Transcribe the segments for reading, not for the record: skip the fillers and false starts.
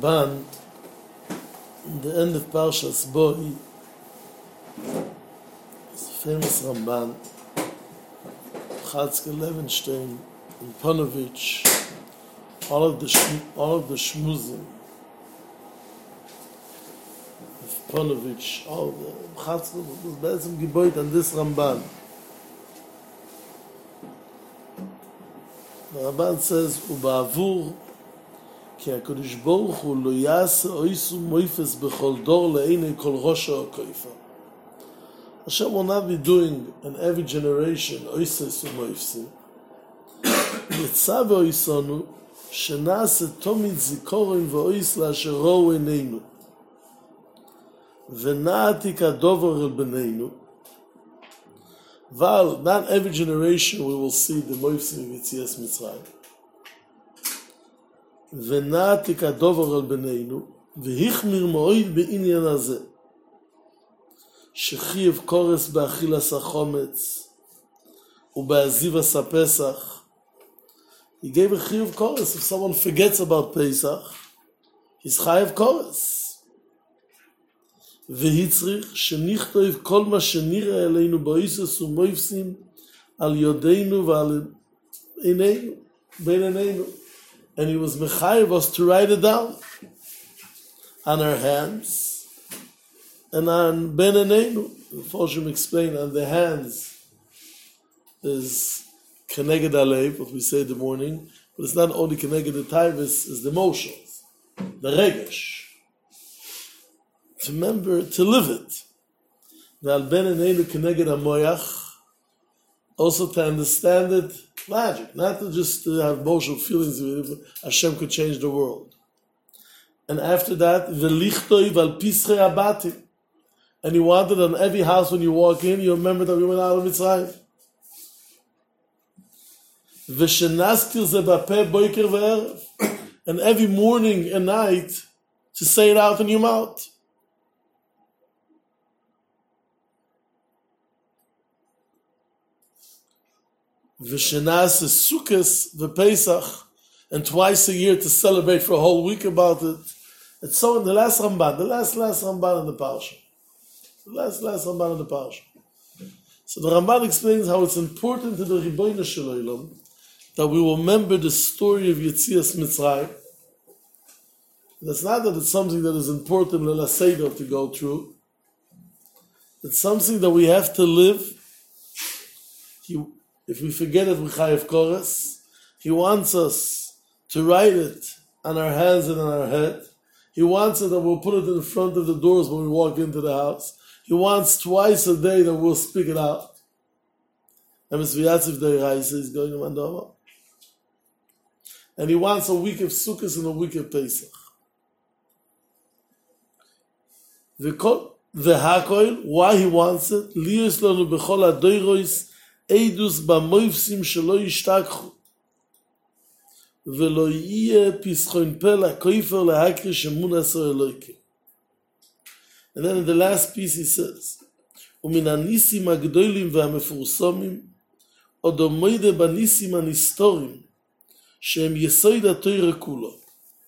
Ramban, in the end of Parshas Boi, is a famous Ramban, Chatzke Levenstein, and Ponovich, all of the shmuzim of Ponovich, all the Chatzke was basically gebeut on this Ramban. The Ramban says, "Uba'avur כי הקדוש ברוך הוא לא יעשה אויסו מויפס בכל דור לעיני כל ראש הכויפה." Hashem will not be doing in every generation oises umoifsim. יצא ואויסנו שנעשה תמיד זיכורן ואויס לאשר ראו עינינו. ונעתיק הדובר אל בנינו. But not every generation we will see the moifsim of Yetzias Mitzrayim. ונעתיק הדובר על בנינו, והחמיר מאוד בעניין הזה, שחייב קורס באכילת החומץ, ובעזיבת הפסח. He gave a chiyuv kores. If someone forgets about Pesach, he's chayav kores. והצריך שנכתוב כל מה שנראה אלינו באיסוס ומויפסים על ידינו ועל עינינו, בין עינינו. And he was mechayev us to write it down on our hands and on ben enenu. The Foshim explained on the hands is keneged alev, what we say in the morning, but it's not only keneged the taivus, it's the emotions, the regesh. To remember, to live it. The ben enenu keneged hamoyach, also to understand it logic, not to just have emotional feelings. Hashem could change the world. And after that, v'lichtoi val pisrei abatim, and he wanted on every house when you walk in, you remember that we went out of Mitzrayim. V'shenazkir ze bapeh boiker ve'erev, and every morning and night to say it out in your mouth. V'shenas is Sukkot v'Pesach, and twice a year to celebrate for a whole week about it. It's so in the last Ramban, the last Ramban in the Parsha. The last Ramban in the Parsha. So the Ramban explains how it's important to the Ribono Shel Olam that we will remember the story of Yetzias Mitzrayim. That's not that it's something that is important Leila Seder to go through. It's something that we have to live. If we forget it, we chayav kores. He wants us to write it on our hands and on our head. He wants it that we'll put it in front of the doors when we walk into the house. He wants twice a day that we'll speak it out. And is going to Mandama. And he wants a week of Sukkot and a week of Pesach. The Hakoil, why he wants it? Lius lanu b'chol hadoros Eidus b'moifsim shelo yishtakchu v'lo yiyeh pischoin pe lakoifer lahakrish emunas ha'elokim. And then in the last piece he says, umin hanisim hagdolim v'hamefursamim od omoide b'nisim hanistoriim shehem yesoid ha'torah kulo.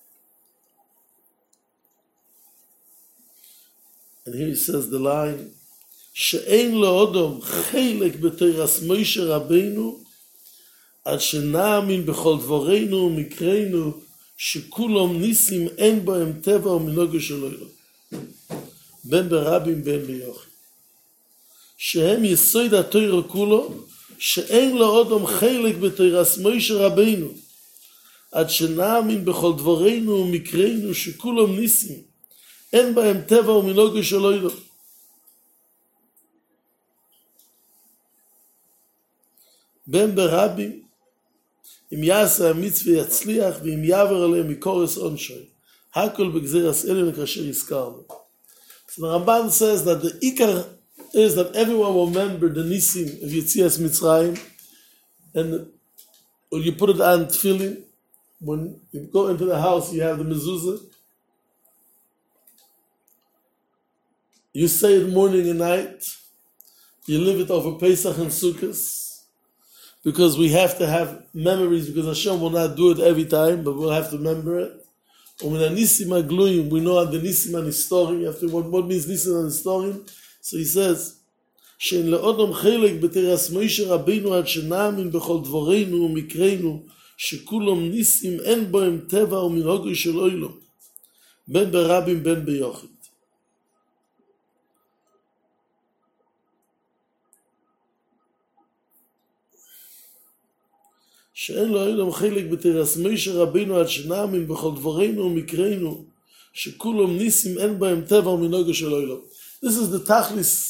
And here he says the line, שאין לאודום חלק בתורת מוישה רבינו עד שנאמין בכל דברינו ומקרינו שכולם ניסים אין בהם טבע ומנהגו של עולם. בין ברבים בין ביוחד. שהם יסוד התורה כולו, שאין לאודום חלק בתורת מוישה רבינו עד שנאמין בכל דברינו ומקרינו שכולם ניסים אין בהם טבע ומנהגו של עולם. בין ברבים, אם יעשה המצווה יצליח, ואם יעבר עליהם מקורס עונשוי. הכל בגזירת אלוהים כאשר הזכרנו. So the Ramban says that the ikar is that everyone will remember the nisim of Yetzias Mitzrayim, and when you put it on tefillin, when you go into the house, you have the mezuzah. You say it morning and night. You live it over Pesach and Sukkot. Because we have to have memories, because Hashem will not do it every time, but we'll have to remember it. Umin Nisim Agluim, we know the Nisim and Historim. After what means Nisim and Historim? So he says, שאין לאודם חלק בתרס מוישה רבינו עד שנאמין בכל דבורנו ומקרנו שכולם ניסים אין בהם טבע ומנהוגו של אוילום בין ברבים בין ביוחד. שאין לאודם חלק בתרס מוישה רבינו עד שנאמין בכל דבורנו ומקרנו שכולם ניסים אין בהם טבע ומנהוגו של אוילום. This is the tachlis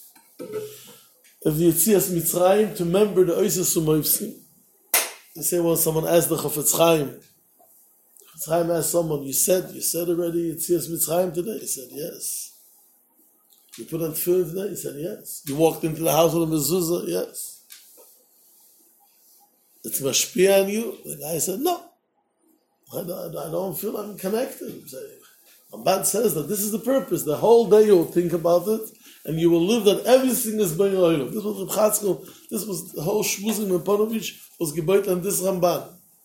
of the Yetzias Mitzrayim, to remember the Oises Umoivsim. They say when someone asked the Chofetz Chaim asked someone, you said already Yetzias Mitzrayim today? He said, yes. You put on tefillin today? He said, yes. You walked into the house with a mezuzah? Yes. It's mashpia on you? The guy said, no. I don't feel I'm connected. Ramban says that this is the purpose. The whole day you will think about it, and you will live that everything is Bein Olam. This was Reb Chatzkel, this was the whole Shmuzim in Ponovich was gebaut on this Ramban.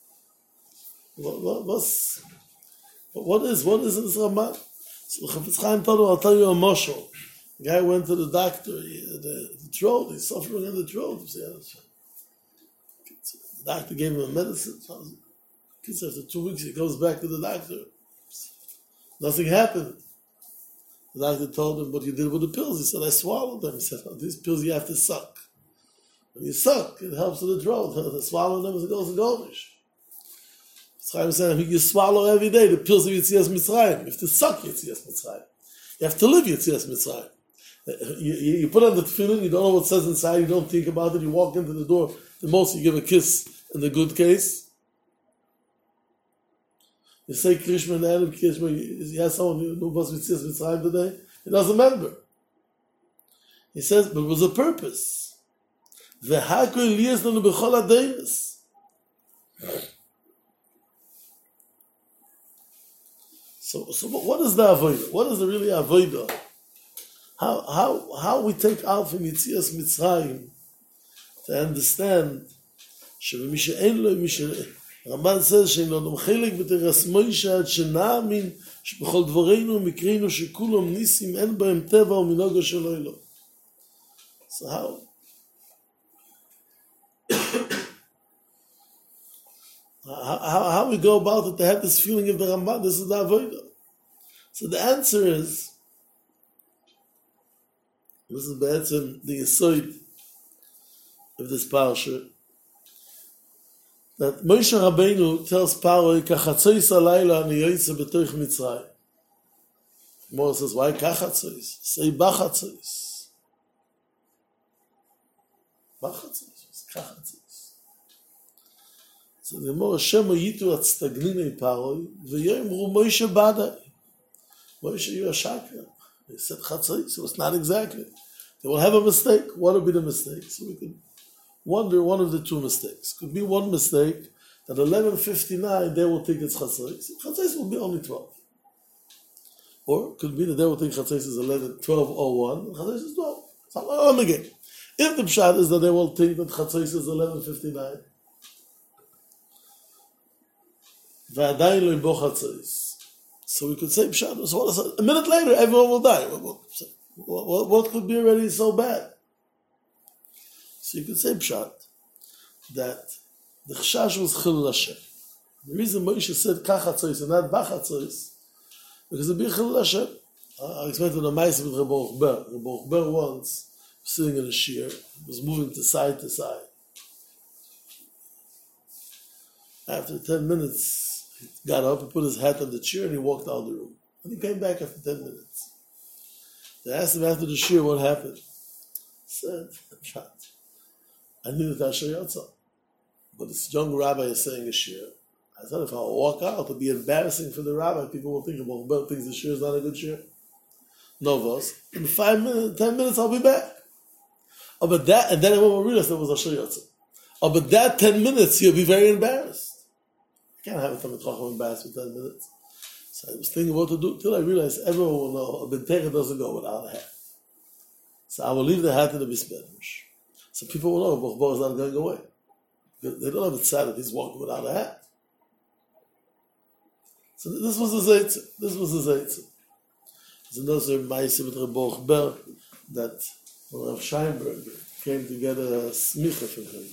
What is this Ramban? So Chafetz Chaim told him, I'll tell you a moshel. The guy went to the doctor, the throat, he's suffering in the throat. The doctor gave him a medicine. After 2 weeks, he goes back to the doctor. Nothing happened. The doctor told him what you did with the pills. He said, I swallowed them. He said, oh, these pills you have to suck. When you suck, it helps with the throat. Swallowing them as it goes to Gomish. Chaim said, you swallow every day the pills of Yetzias Mitzrayim. You have to suck Yetzias Mitzrayim. You have to live Yetzias Mitzrayim. You put on the tefillin, you don't know what says inside, you don't think about it, you walk into the door, the most you give a kiss in the good case. You say Krishma and Adam Krishma, you have someone who was Yetzias Mitzrayim today, he doesn't remember. He says, but it was a purpose. V'hakol liyas lanu b'chol hadeiros. So what is the avodah? What is the really avodah? How we take out from Yetzias Mitzrayim to understand Ramban says שאין לנו חלק בתרס מוישה עד שנאמין שבכל דברינו ומקרינו שכולם ניסים אין בהם טבע ומנהגו של אוילום. So how we go about it to have this feeling of the Ramban? This is the avodah. So the answer is, this is the yesod of this parasha, that Moshe Rabbeinu tells Paro, "Kachatzois alayla ani yotze betoich Mitzrayim." Moshe says, "Why kachatzois? Say bachatzois." Bachatzois, kachatzois. So the more Shema yitu atstagnine Paro, v'yomru Moshe badai. Moshe, you're a shakra. They said chatzois, so it's not exactly. They will have a mistake. What will be the mistake? So we could wonder one of the two mistakes. Could be one mistake that 11:59 they will think it's chatzos. Chatzos will be only 12. Or it could be that they will think chatzos is 12:01 and chatzos is 12. So again, if the pshat is that they will think that chatzos is 11:59, v'adayin lo ybo chatzos. So we could say pshat. So a minute later, everyone will die. What could be already so bad? So you could say pshat that the chashash was chilul Hashem. The reason Moshe said kachatzois and not bachatzois, because it be chilul Hashem. I explained to the Maisa with Reb Baruch Ber. Reb Baruch Ber once, sitting in a shir, was moving to side. After 10 minutes, he got up, he put his hat on the chair, and he walked out of the room. And he came back after 10 minutes. They asked him after the shir what happened. He said, pshat, I needed Asher Yotza. But this young rabbi is saying a shir. I thought if I walk out, it'll be embarrassing for the rabbi. People will think about Baruch thinks the shir is not a good shir. No vos. In 5 minutes, 10 minutes, I'll be back. Oh, but that, and then everyone will realize there was Asher Yotza. Oh, but that 10 minutes, you'll be very embarrassed. I can't have a Talmid Chacham embarrassed for 10 minutes. So I was thinking what to do till I realized everyone will know a Bentera doesn't go without a hat. So I will leave the hat in the Bismedrish. So people will know Baruch Bar is not going away. They don't have it sad that he's walking without a hat. So this was his Eitz. There's another Maise with Reboch Ber that when Rav Scheinberg came to get a smicha from him.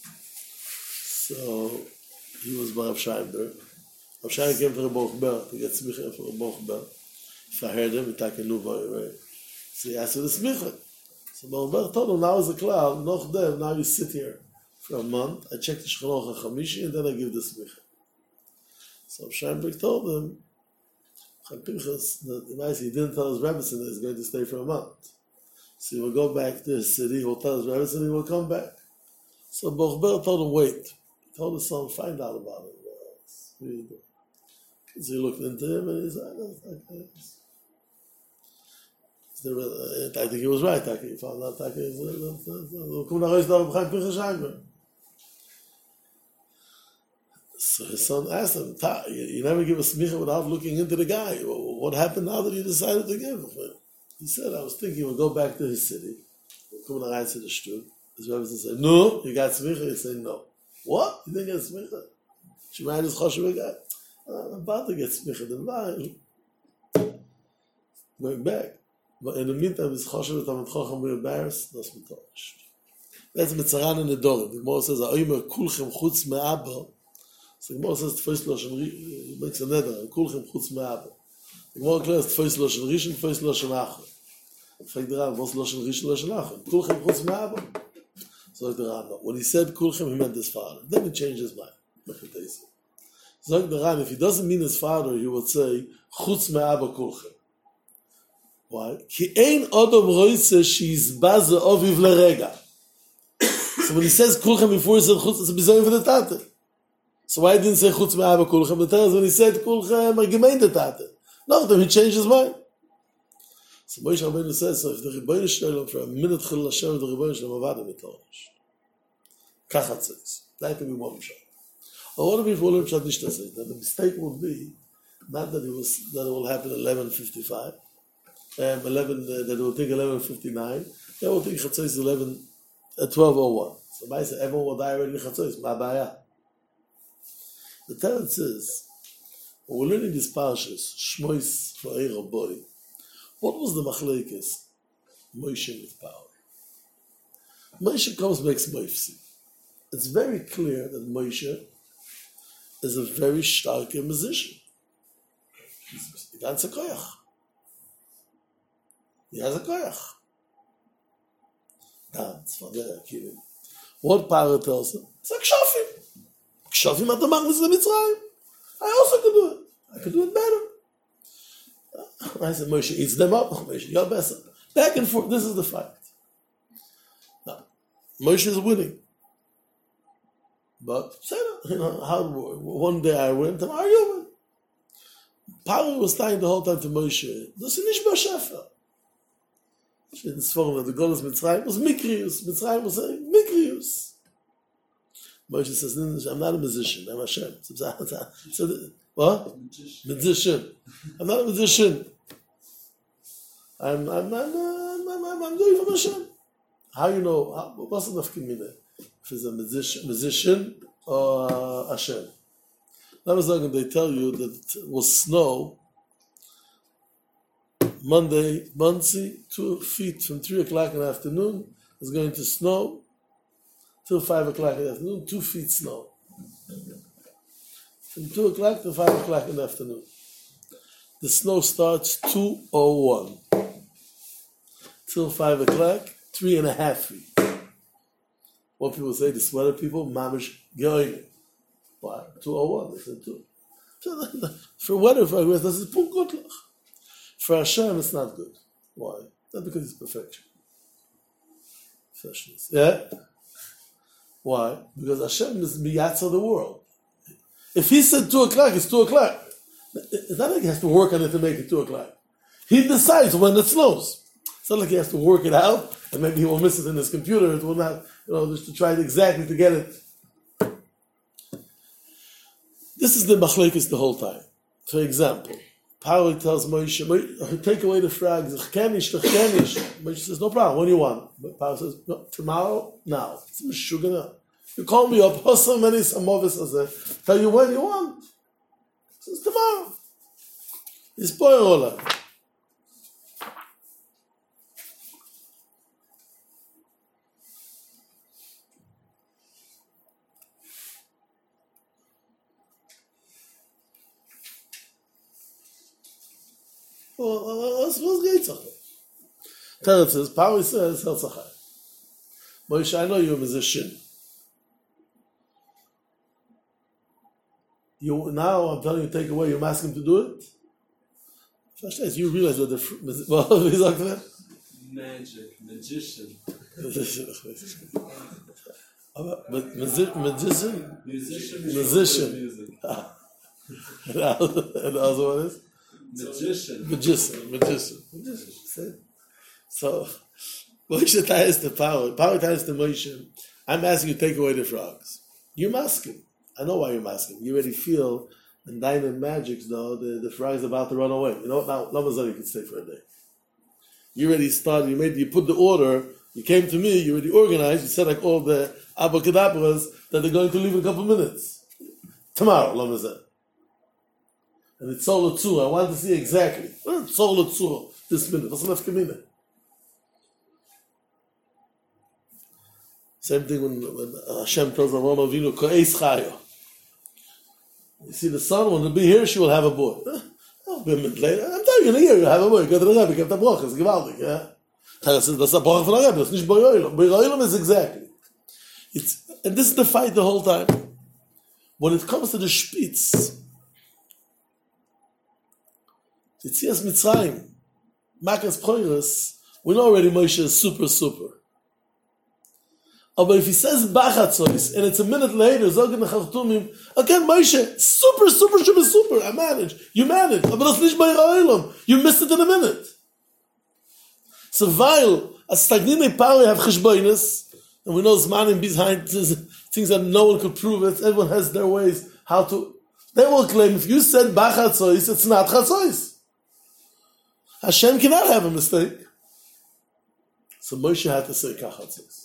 So he was by Rav Scheinberg. Rav Scheinberg came to Reboch Ber to get smicha from Reboch Ber. If I heard him, right? So he asked for the smicha. So Reboch Ber told him, now is a cloud, noch dem, now you sit here for a month. I check the Shechanoch HaChamishi and then I give the smicha. So Scheinberg told him, Pinchas, he didn't tell his Rebbetzin that he's going to stay for a month. So he will go back to his city, he will tell his Rebbetzin, he will come back. So Bochber told him, wait. He told his son, find out about it. So he looked into him and he said, I think he was right. He found out so his son asked him, you never give a smicha without looking into the guy. What happened now that you decided to give? He said, I was thinking we'll go back to his city. We'll come to the shtuk. His Rebbe said, no, you got smicha? He said, no. What? You didn't get smicha? Shemayim is choshev guy. I'm about to get smicha. Then going back. But in the meantime, it's choshev that I'm chochem with embarrassed. That's mitosh. That's mitzaran in the Dorim. The Gemara says, "Ha'omer kulchem chutz me'abba." So the Gemara says, "Tfos loshen," he makes a neder. Kulchem chutz me'abba. The Gemara declares, "Tfos loshen rishon, tfos loshen achon." Fragt the Ran, "What's loshen rishon, loshen achon?" Kulchem chutz me'abba. So the Ran, when he said kulchem, he meant his father. Then he changed his mind. So the Ran, if he doesn't mean his father, he would say chutz me'abba kulchem. Why? Ki ein odom roitze sheizbaze oviv lerega. So when he says kulchem before he said chutz, it's a bizoyin for the tate. So why didn't he say chutz me'abba kulchem? The Torah, when he said kulchem, I gemeint the tate. No, then he changed his mind. So Moshe Rabbeinu says, so if the Rebbeinu Shalom for a minute chil Hashem, the Rebbeinu Shalom avada mitonish. Kachat says. That can be one shot. Or what if one shot nicht says? That the mistake would be not that it will happen at 11:55. 11 that will take 11:59. That will take Chatzos 11 at 12:01. So I say everyone will die already in Chatzos. Ma baya. The Torah says, when we're learning these parshas, Shmois Va'era Boy, what was the machlekes? Moshe with power. Moshe comes makes Moifsi. It's very clear that Moshe is a very stark musician. He has a koyach. He has a koyach. That's for the Akirim. What power tells him? It's like Kshofim. Kshofim at the Magnus of Mitzrayim. I also could do it. I could do it better. I said, Moshe eats them up. Moshe, you're better. Back and forth. This is the fight. Now, Moshe is winning. But, how one day I win, tomorrow you win. Paro was saying the whole time to Moshe, das ist nicht B'Shefa. In Sforim, the goal of Mitzrayim was Mikrius. Mitzrayim was saying Mikrius. Moshe says, I'm not a musician, I'm Hashem. So, what? Magician. I'm not a magician. I'm doing for Hashem. How you know? What's enough kimine? If he's a musician or Hashem. That was like they tell you that it will snow Monday, 2 feet from 3 o'clock in the afternoon. It's going to snow till 5 o'clock in the afternoon, 2 feet snow. From 2 o'clock to 5 o'clock in the afternoon. The snow starts 2:01. Till 5 o'clock, 3.5 feet. What people say, the sweater people, mamish going. Why? 2:01, they said 2. For weather, for this is punkotlach. For Hashem, it's not good. Why? Not because it's perfection. Freshness. Yeah? Why? Because Hashem is miyatz of the world. If he said 2 o'clock, it's 2 o'clock. It's not like he has to work on it to make it 2 o'clock. He decides when it snows. It's not like he has to work it out, and maybe he will miss it in his computer. It will not, just to try it exactly to get it. This is the machlekes the whole time. For example, Paro tells Moshe, take away the frogs. Moshe says, no problem, when do you want? But Paro says, no, tomorrow, now. It's Meshugana. You call me up, so many samovis, tell you when you want. He says, tomorrow. Is Boyer Olam. Was geht's auch? Teretz says, Paul says, Herzachai. Moshe, I know you're a musician. Now I'm telling you, take away, you're asking him to do it? First, you realize that wie sagt er? Magic, magician. But musician? Musician. And the other one is? Magician. See? So, Moshe ties the power ties the Moshe. I'm asking you to take away the frogs. You're masking. I know why you're masking. You already feel in diamond magics, though, the frog's about to run away. You know what? Now, Lamazar, you can stay for a day. You already started, you put the order, you came to me, you already organized, you said like all the abacadabras that they're going to leave in a couple minutes. Tomorrow, Lamazar. And it's all too. I want to see exactly. It's all too this minute. What's left minute? Same thing when Hashem tells Avraham Avinu, Ko'eis Chayo. You see the son, when he'll be here, she will have a boy. I'll be a minute later. I'm telling you, in a year, you'll have a boy. You go to the Rebbe, get the broch. It's gewaltig, yeah? Tara says, that's a broch from the Rebbe. It's nicht Boyoilom. Boyoilom is exactly. And this is the fight the whole time. When it comes to the Spitz, Yitzias Mitzrayim, Makas Proiris, we know already Moshe is super. But if he says Bachatzois, and it's a minute later, Zogan Nechartumim, again Moshe, super, I manage. You manage. But that's nicht bei Ra'olam. You missed it in a minute. So while a stagnine power have cheshboinus, and we know Zmanim behind things that no one could prove it, everyone has their ways how to, they will claim, if you said Bachatzois, it's not Chatzois. Hashem cannot have a mistake. So Moshe had to say Kachatzos.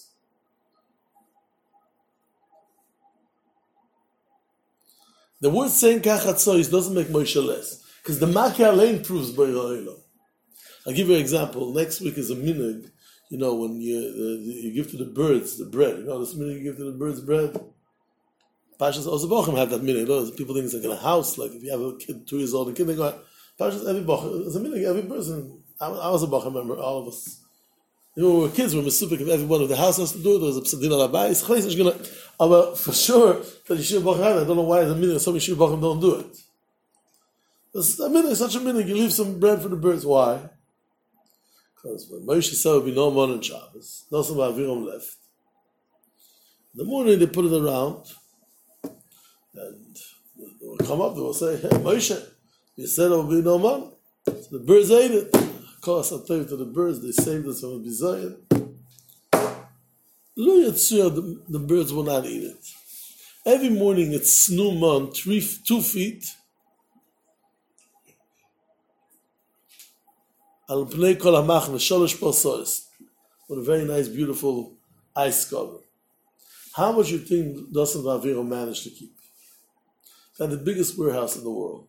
The word saying Kachatzos doesn't make Moshe less. Because the Makkah alone proves Boyer. I'll give you an example. Next week is a minhag. You know, when you give to the birds the bread. You know, this minhag you give to the birds bread. Pashas Ozabochim have that minhag. You know, people think it's like in a house. Like if you have a kid, 2 years old, a kindergarten. Pashas every bochum. It's a minhag, every person. I was a bochum member, all of us. You know, when we were kids, we were mesupik if everyone in the house has to do it. There was a psadin al abayis. But for sure, that Yeshiva Bochum, I don't know why the minhag, some Yeshiva Bochum don't do it. It's a minhag, such a minhag. You leave some bread for the birds. Why? Because when Moshe said there would be no man on Shabbos, no some Aviram left. In the morning they put it around, and they will come up, they will say, hey Moshe, you said there will be no man. So the birds ate it. Of course, I'll tell you to the birds, they saved us from a bizayin. Lo Yetzuya, the birds will not eat it. Every morning it's snuman, 2 feet, al pnei kol hamachne, sholosh porsois, with a very nice, beautiful ice cover. How much you think doesn't Aviro manage to keep? They had the biggest warehouse in the world,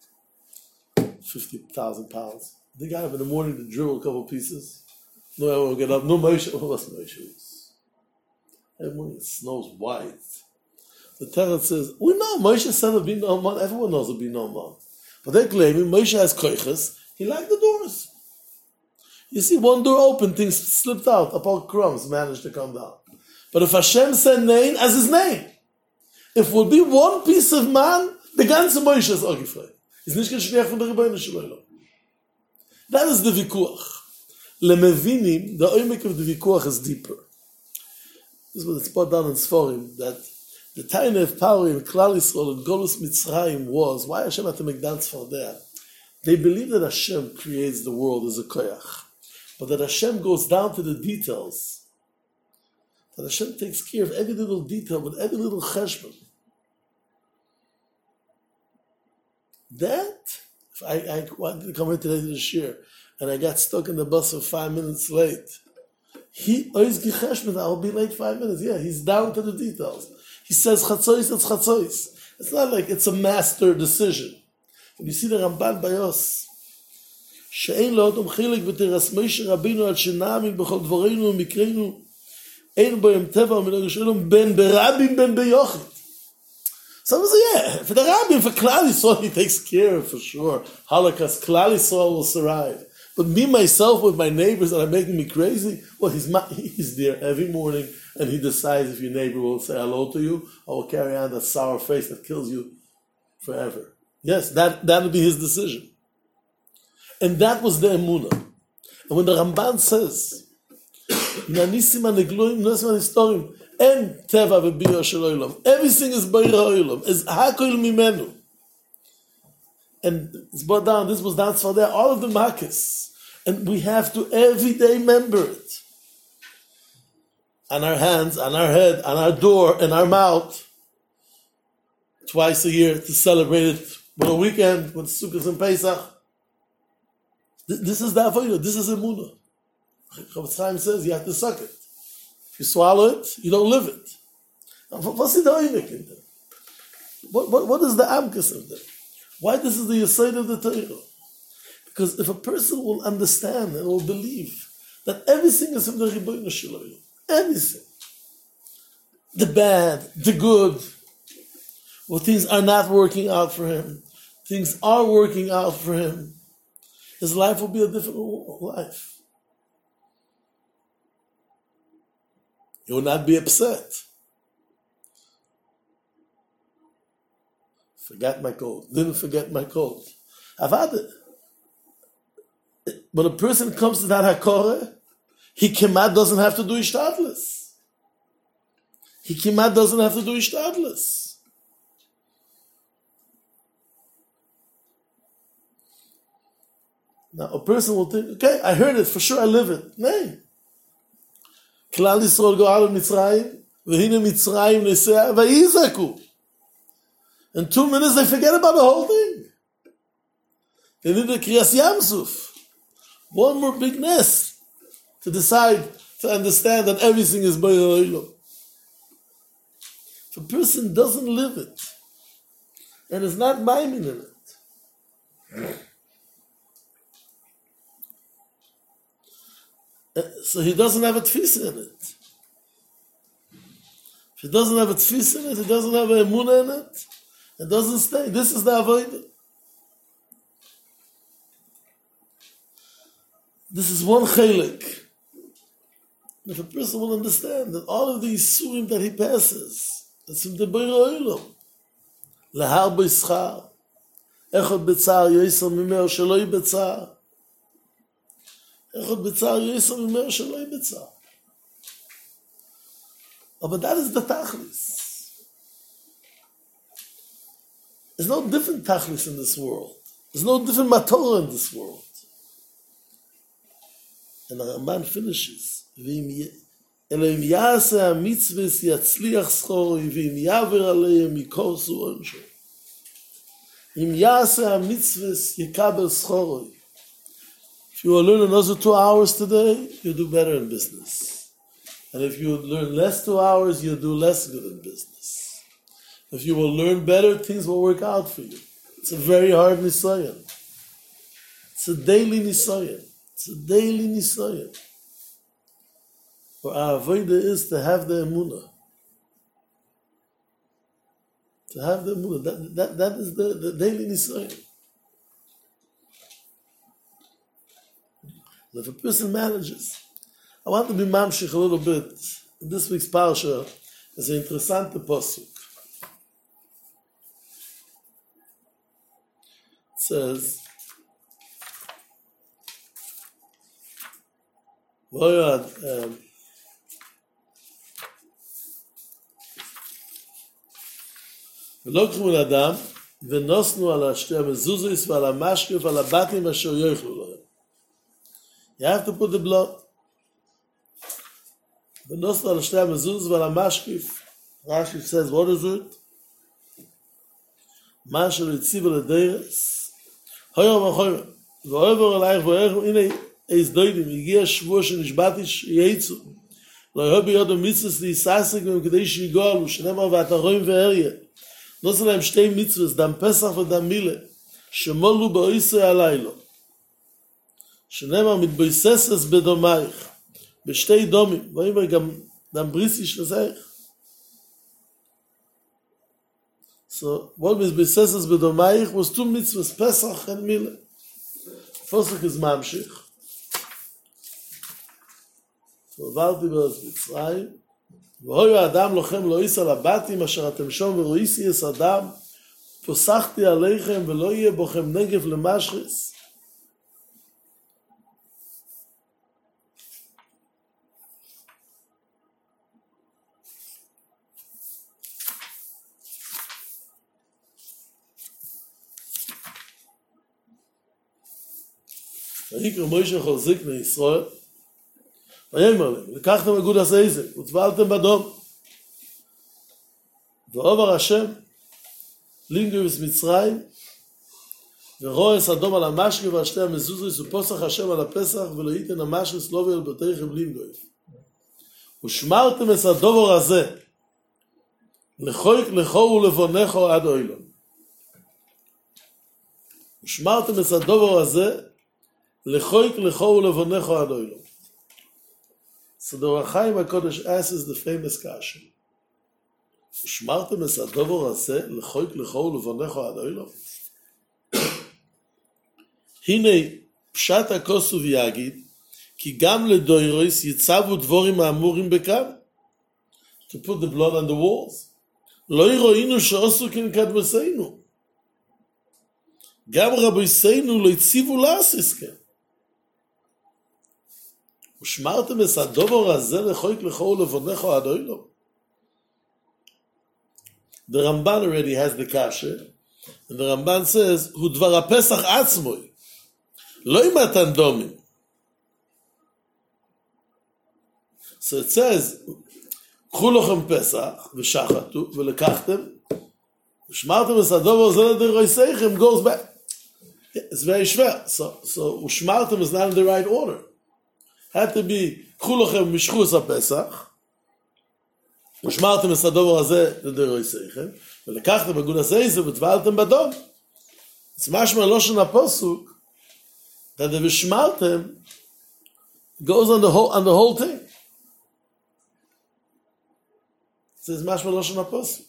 50,000 pounds. They got up in the morning to drill a couple pieces. No one will get up. No Moshe. What's Moshe? Every morning it snows white. The Torah says, we know Moshe said there'll be no man. Everyone knows there'll be no man. But they're claiming Moshe has koiches. He liked the doors. You see, one door open, things slipped out. Apart crumbs managed to come down. But if Hashem said name as his name, if it would be one piece of man, the ganze Moshe is ogifrei. It's nicht kein Schwerch von der Rebbeinu Shalom. That is the vikuach. Lemevinim, the oimek of the vikuach is deeper. This is what it's put down in Sforim, that the tiny of power in Klal Yisrael and Golus Mitzrayim was, why Hashem had to make dance for there? They believe that Hashem creates the world as a koyach, but that Hashem goes down to the details. That Hashem takes care of every little detail with every little cheshbon. That, if I wanted to come here today to the shir, and I got stuck in the bus for 5 minutes late, I will be late 5 minutes. Yeah, he's down to the details. He says chatzois, it's chatzois. It's not like it's a master decision. When you see the Ramban Bayos, שאין לאותם חלק בתרס משה רבינו על שנאמין בכל דברינו ומקרינו, אין בו עם טבע ומנהג שלום, בין ברבים בין ביוחד. So yeah, for the Rabbim, for Klal Yisrael, he takes care for sure. Holocaust, Klal Yisrael will survive. But me, myself, with my neighbors that are making me crazy, well, he's there every morning, and he decides if your neighbor will say hello to you, or will carry on that sour face that kills you forever. Yes, that would be his decision. And that was the emunah. And when the Ramban says, "Nanisim anegloim, nanisim anistorim," en teva v'biyah shel olam, everything is b'ira olam, is hakol mimenu. And it's brought down. This was down for there. All of the makkos, and we have to every day remember it. On our hands, on our head, on our door, in our mouth, twice a year to celebrate it with a weekend with Sukkot and Pesach. This is the avodah. This is emunah. Chavetz Chaim says you have to suck it. If you swallow it, you don't live it. What's the oivik in there? What is the amkus of that? Why this is the yesod of the Torah? Because if a person will understand and will believe that everything is from the Ribono Shel Olam, everything, the bad, the good, well, things are not working out for him, things are working out for him, his life will be a different life. He will not be upset. Forgot my coat. Didn't forget my coat. I've had it. When a person comes to that hakore, he kemat doesn't have to do ishtadlis. He kemat doesn't have to do ishtadlis. Now a person will think, okay, I heard it, for sure I live it. No. Klal Yisrael go out of Mitzrayim, v'hine Mitzrayim nesea, v'yizaku. In 2 minutes they forget about the whole thing. They need a Kriyas Yamsuf. One more big nest to decide, to understand that everything is B'yah Olam. If a person doesn't live it, and is not maimin in it, so he doesn't have a tfisa in it. If he doesn't have a tfisa in it, he doesn't have a emunah in it, it doesn't stay. This is the avodah. This is one chelik. If a person will understand that all of these surim that he passes, it's from the B'yah Olam. Lahar b'yischar, echad b'tzar yisam mimer sheloi b'tzar. Echad b'tzar yisam mimer sheloi b'tzar. But that is the tachlis. There's no different tachlis in this world. There's no different matorah in this world. And the Ramban finishes, Elohim yaseh ha-mitzvahs yatzliach schoroi, v'im yaver aleim yikorsu onsho. Im yaseh ha-mitzvahs yikabel schoroi. If you will learn another 2 hours today, you'll do better in business. And if you learn less 2 hours, you'll do less good in business. If you will learn better, things will work out for you. It's a very hard nisayon. It's a daily nisayon. It's a daily nisayon. For our avodah is to have the emunah. To have the emunah. That is the daily nisayon. If a person manages, I want to be mamshich a little bit. In this week's parsha is an interessante pasuk. It says, ולוקחו מן אדם ונוסנו על שתי המזוזיס ועל המשקף ועל הבתים אשר יאכלו להם. You have to put the blood. ונוסנו על שתי המזוזיס ועל המשקף. Rashi says, what is it? מה אשר הציב על הדרס. הויר וחויר. ועובר עלייך וערך, הנה איז דוידים, הגיע שבוע שנשבעתי שיצאו. לא יהיו ביד המצווס להיססק בהם כדי שיגאלו, שנאמר ואתה רואים ואריה. נוסע להם שתי מצווס, דם פסח ודם מילה, שמולו באיסר הלילה. שנאמר מתבוססת בדומייך, בשתי דומים, ואומר גם דם בריסיש לזייך. So, what was Beseses Bedomaich was two mitzvahs, Pesach and Mila. Pesach is Mamshich. So, ועברתי בארץ מצרים, והוי האדם לוחם לא ייסע לבתים, אשר אתם שום ורויסי יש אדם, פוסחתי עליכם ולא יהיה בוכם נגף למשחס. ויקרא מוישה כל זקני ישראל, ויאמר להם, לקחתם אגוד הסייזה, וטבלתם בדום. ועובר השם, לינגוס מצרים, ורועס אדום על המשקה ועל שתי המזוזריס, ופוסח השם על הפסח, ולא ייתן המשקס לא ואל בתיכם לינגוס. ושמרתם את הדובר הזה, לחויק לכו ולבונכו עד אוילון. ושמרתם את הדובר הזה, לחויק לכו ולבונכו עד אוילון. So the Ohr HaChaim HaKodesh asks the famous question. ושמרתם את הדובר הזה, לחויק לכו ולבונכו עד אוילון? הנה פשט הכוסו ויגיד, כי גם לדוירויס יצבו דבורים האמורים בכאן. To put the blood on the walls. לא יראינו שעשו כן קדמוסינו. גם רבויסינו לא הציבו לעשות כן. ושמרתם את הדובר הזה לחויק לכו ולבונכו עד אוילון. The Ramban already has the kasha, and the Ramban says, הוא דבר הפסח עצמוי, לא עם מתן דומים. So it says, קחו לכם פסח ושחטו ולקחתם, ושמרתם את הדובר הזה לדוירויסייכם, goes back. It's very schwer. So ושמרתם is not in the right order. Had to be, קחו לכם משכו את הפסח, ושמרתם את הדובר הזה לדוירויסייכם, ולקחתם בגוד הסייזה וטבלתם בדום. אז משמע לא שנה פסוק, that the ושמרתם goes on the whole thing. זה משמע לא שנה פסוק.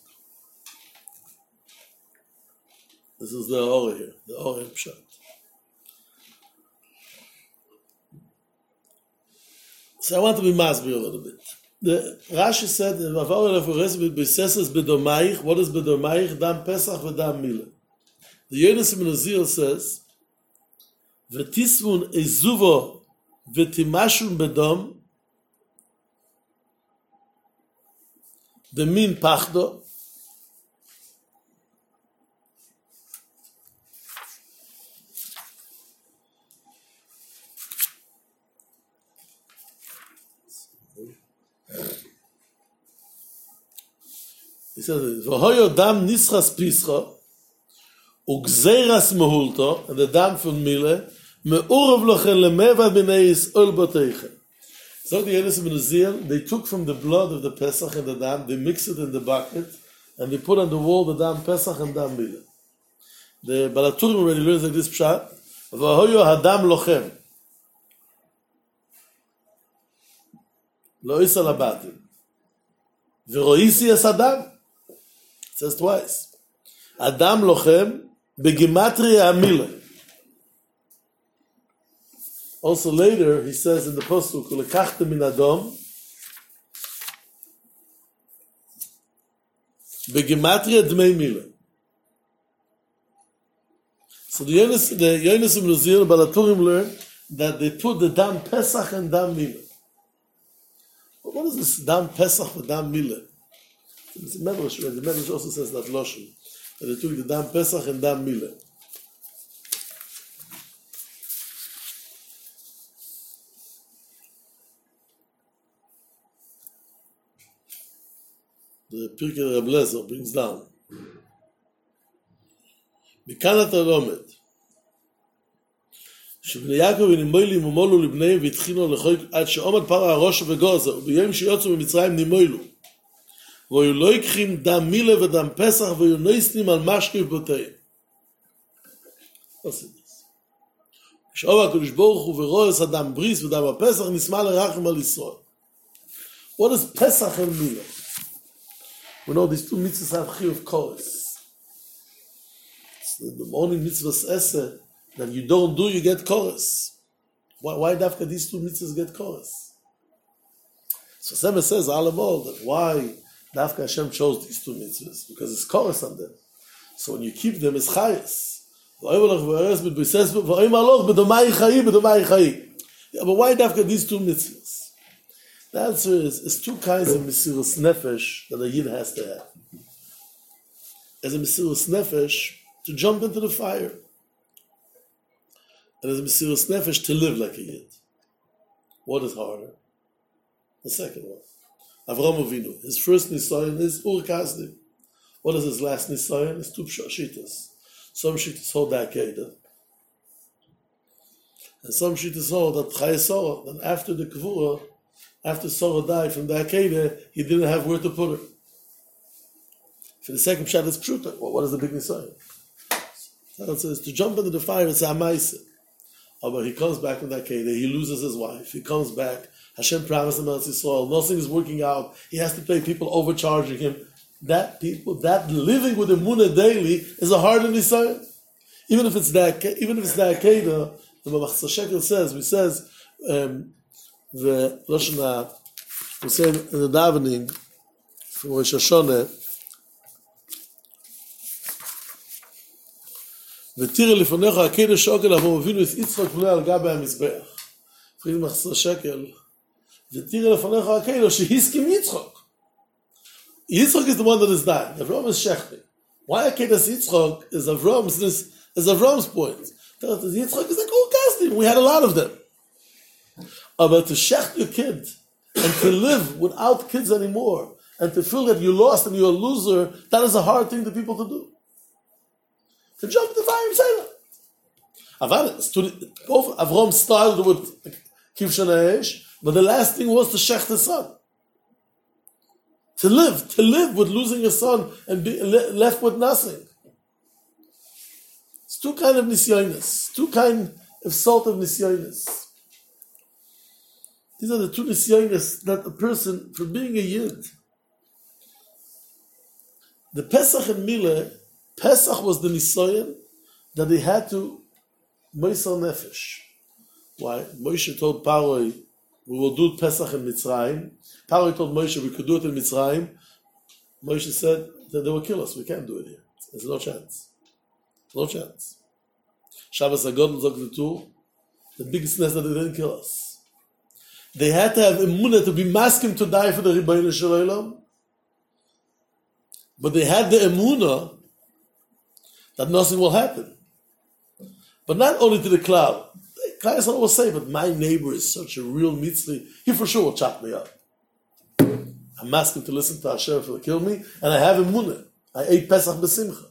This is the Ohr here, the Ohr in Pshat. So I want to be masbir a little bit. The Rashi said, what is bedomaich? Dam Pesach v'dam Mila. The Yonis Ibn Azil says, v'tisvun ezuvo v'timashun bedom, the min pachdo, he says, v'hoyo dam nischas pischa, ugzeiras mehulto, and the dam from Mile, me'urav lochen lemevad b'nei Yisrael boteichen. So the Yonis Ibn Azil, they took from the blood of the Pesach and the dam, they mixed it in the bucket, and they put on the wall the dam Pesach and dam Mile. The Balaturim already learns like this pshat, v'hoyo hadam lochem, lo isa labatim, v'roisi es adam. It says twice. Adam lochem begimatria amila. Also later he says in the pasuk lekachtem min adom begimatria dmei mila. So the Yonis Ibn Azil Balaturim learn that they put the dam Pesach and dam mila. But what is this dam Pesach and dam mila? It's a Medrash, right? The Medrash also says that Loshen, that they took the dam Pesach and dam Mila. The Pirkei Reb Lezer brings down. מכאן אתה לומד, שבני יעקב נימוילים ומולו לבניהם והתחילו לחוק עד שעומד פרעה ראשו וגוזר, וביום שיוצאו ממצרים נימוילו. והיו לא יקחים דם מילה ודם פסח והיו נויסנים על משקה ובותיהם. Sh'ova HaKadosh Baruch Hu v'roes Adam Bris v'Dam HaPesach nisma l'rachim al Yisrael. What is Pesach and Milah? We know these two mitzvahs have chiyuv koros. It's the only mitzvahs esse that you don't do, you get koros. Why dafka these two mitzvahs get koros? So Sema says, Alamol, that why dafka Hashem chose these two mitzvahs? Because it's koros on them. So when you keep them, it's chayes. Yeah, but why dafka these two mitzvahs? The answer is two kinds of Mesiras Nefesh that a Yid has to have. As a Mesiras Nefesh, to jump into the fire. And as a Mesiras Nefesh, to live like a Yid. What is harder? The second one. Avraham Avinu. His first Nisayon is Ur Kasdim. What is his last Nisayon? It's two Shitas. Some Shitas hold the Akedah. And some Shitas hold that Chayei Sarah, that after the Kavurah, after Sarah died from the Akedah, he didn't have where to put her. For the second shot, it's Pshuta. Well, what is the big Nisayon? So it says, to jump into the fire, it's a Maisa. Oh, but he comes back from the Akedah, he loses his wife, he comes back, Hashem promised him Eretz Yisrael, nothing is working out, he has to pay people overcharging him. That living with Emunah daily is a hard Nisayon. Even if it's the Akedah, the Machzor Shekel says, the Lashon, we say in the davening from Rosh Hashanah, ותראה לפניך הקדש שוקל אברהם אבינו את יצחק פני על גבי המזבח. פריד Machzor Shekel, ותראה לפניך הקדש שהסכים יצחק. Yitzchak is the one that is dying. Avraham is shechting. Why Akedas Yitzchak is Avram's point. Yitzchak is like, oh, Kasdim, we had a lot of them. But to shecht your kid and to live without kids anymore and to feel that you lost and you're a loser, that is a hard thing for people to do. To jump in the fire and say that. Avram started with Kivshan Ha'esh, but the last thing was to shecht his son. To live with losing a son and be left with nothing. It's two kinds of nisyonis, two kinds of salt of nisyonis. These are the two nisyonis that a person, for being a Yid. The Pesach and Milah, Pesach was the nisyon that they had to Moisar Nefesh. Why? Moshe told Paroi, we will do Pesach in Mitzrayim. Paroi told Moshe we could do it in Mitzrayim. Moshe said that they will kill us. We can't do it here. There's no chance. No chance. Shabbos HaGodol Zog the two, the biggest nest that they didn't kill us. They had to have emunah to be masking to die for the Ribono Shel Olam. But they had the emunah that nothing will happen. But not only to the cloud. Klal Yisrael will say, but my neighbor is such a real mitzvah, he for sure will chop me up. I'm asking to listen to Hashem for to kill me, and I have emunah. I ate Pesach b'simcha.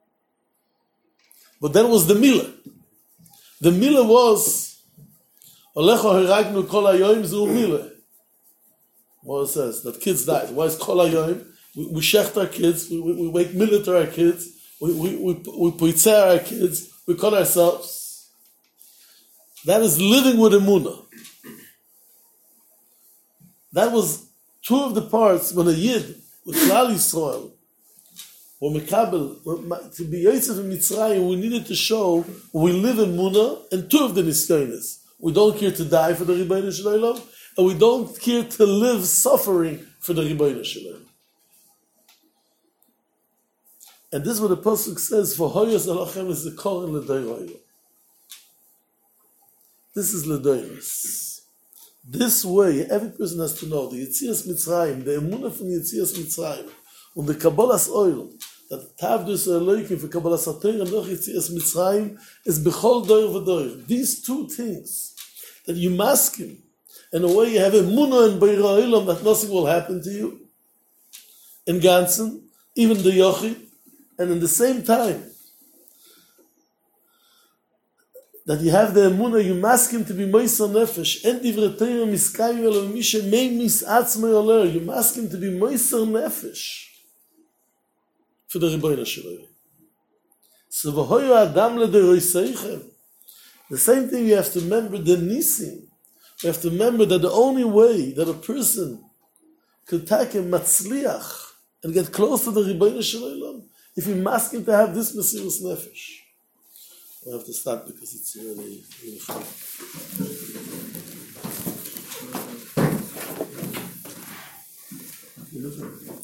But then was the milah. The milah was, Olecho heragnu kol hayoim zu milah. What it says, that kids died. Why is kol hayoim? We shecht our kids, we make milah to our kids, we poitzer our kids, we call ourselves. That is living with emunah. That was two of the parts when a Yid, with Klal Yisrael, or Mekabel, to be Yosef in Mitzrayim, we needed to show we live in emunah, and two of the nisyonos. We don't care to die for the Ribono Shel Olam, and we don't care to live suffering for the Ribono Shel Olam. And this is what the Pasuk says, for Hoyos Alachem is the Koren L'Doyroyo. This is L'Doyros. This way, every person has to know the Yetzias Mitzrayim, the emunah from Yetzias Mitzrayim, and the Kabbalas Oil, that Tavdus Elokim for Kabbalas HaTorah and Noch Yetzias Mitzrayim is Bechol Doir V'Doir. These two things, that you mask him, in a way you have emunah and Beira Olam that nothing will happen to you, in Ganzen, even the Yochid, and in the same time, that you have the emunah, you mask him to be Moisar Nefesh, and divrei Torah miskayim elo mishe mei misatzmei oler, you mask him to be Moisar Nefesh for the Ribono Shel Olam. So v'hoyu adam l'deroiseichem, The same thing, you have to remember the nisim. You have to remember that the only way that a person could take a matzliach and get close to the Ribono Shel Olam, if you ask him to have this Mesirus Nefesh. I have to stop because it's really fun.